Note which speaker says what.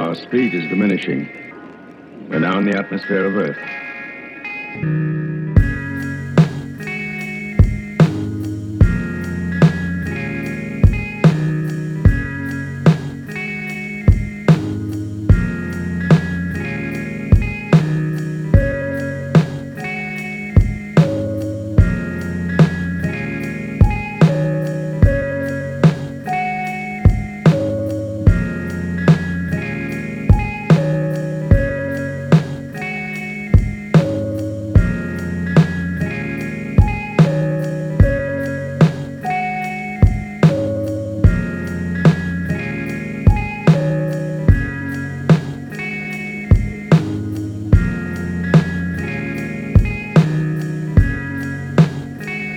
Speaker 1: Our speed is diminishing. We're now in the atmosphere of Earth.